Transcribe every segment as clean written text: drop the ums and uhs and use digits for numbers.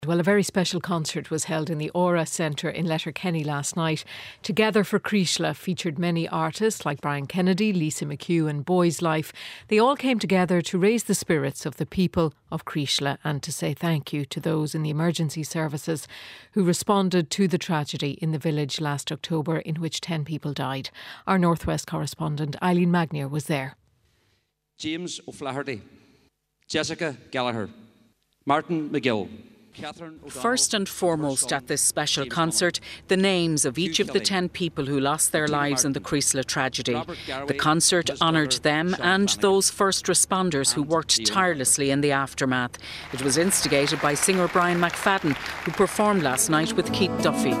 Well, a very special concert was held in the Aura Centre in Letterkenny last night. Together for Creeshla featured many artists like Brian Kennedy, Lisa McHugh and Boys Life. They all came together to raise the spirits of the people of Creeshla and to say thank you to those in the emergency services who responded to the tragedy in the village last October in which 10 people died. Our Northwest correspondent Eileen Magnier was there. James O'Flaherty, Jessica Gallagher, Martin McGill. First and foremost at this special concert, the names of each of the 10 people who lost their lives in the Creeshla tragedy. The concert honoured them and those first responders who worked tirelessly in the aftermath. It was instigated by singer Brian McFadden, who performed last night with Keith Duffy.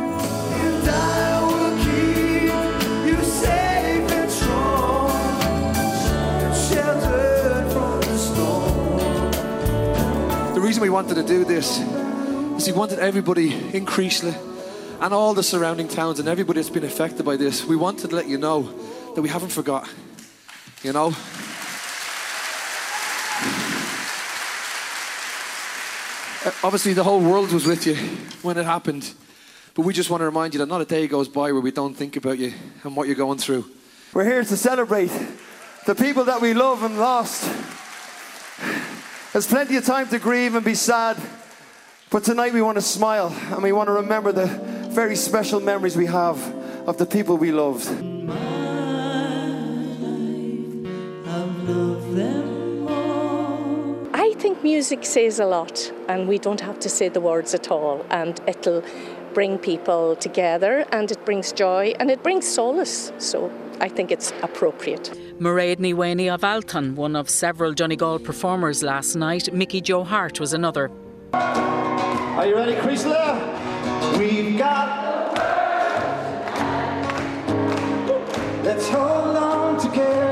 The reason we wanted to do this is we wanted everybody in Creeshla and all the surrounding towns and everybody that's been affected by this, we wanted to let you know that we haven't forgot, you know. Obviously the whole world was with you when it happened, but we just want to remind you that not a day goes by where we don't think about you and what you're going through. We're here to celebrate the people that we love and lost. There's plenty of time to grieve and be sad, but tonight we want to smile and we want to remember the very special memories we have of the people we loved. I think music says a lot and we don't have to say the words at all, and it'll bring people together and it brings joy and it brings solace, so I think it's appropriate. Mairead Ní Waoine of Alton, one of several Donegal performers last night. Mickey Joe Hart was another. Are you ready, Creeshla? We've got... Let's hold on together.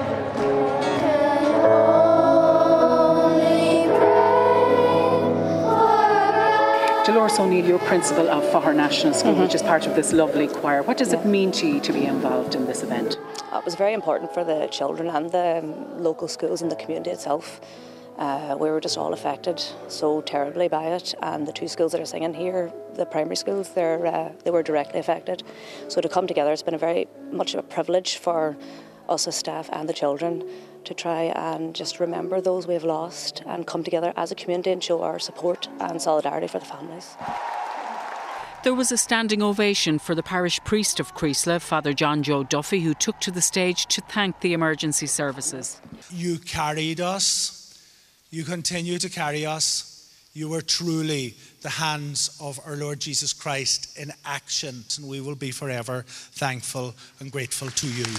Dolores O'Neill, you're principal of Faughur National School, which is part of this lovely choir. What does it mean to you to be involved in this event? It was very important for the children and the local schools and the community itself. We were just all affected so terribly by it, and the two schools that are singing here, the primary schools, they were directly affected. So to come together, it's been very much of a privilege for us as staff and the children to try and just remember those we've lost and come together as a community and show our support and solidarity for the families. There was a standing ovation for the parish priest of Creeshla, Father John Joe Duffy, who took to the stage to thank the emergency services. You carried us. You continue to carry us. You were truly the hands of our Lord Jesus Christ in action, and we will be forever thankful and grateful to you.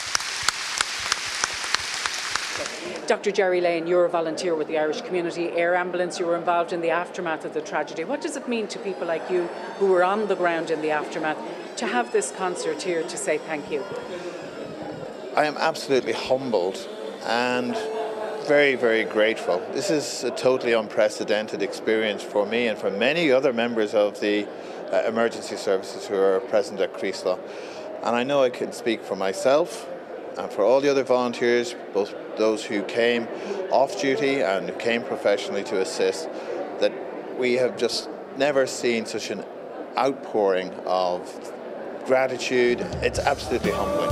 Dr. Jerry Lane, you're a volunteer with the Irish Community Air Ambulance. You were involved in the aftermath of the tragedy. What does it mean to people like you who were on the ground in the aftermath to have this concert here to say thank you? I am absolutely humbled and very, very grateful. This is a totally unprecedented experience for me and for many other members of the emergency services who are present at Creeshla. And I know I can speak for myself and for all the other volunteers, both those who came off duty and who came professionally to assist, that we have just never seen such an outpouring of gratitude. It's absolutely humbling.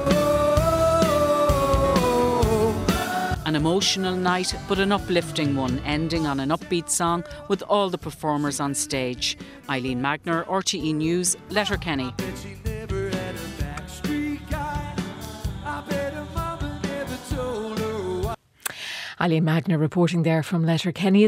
An emotional night, but an uplifting one, ending on an upbeat song with all the performers on stage. Eileen Magnier, RTE News, Letterkenny. Eileen Magnier reporting there from Letterkenny.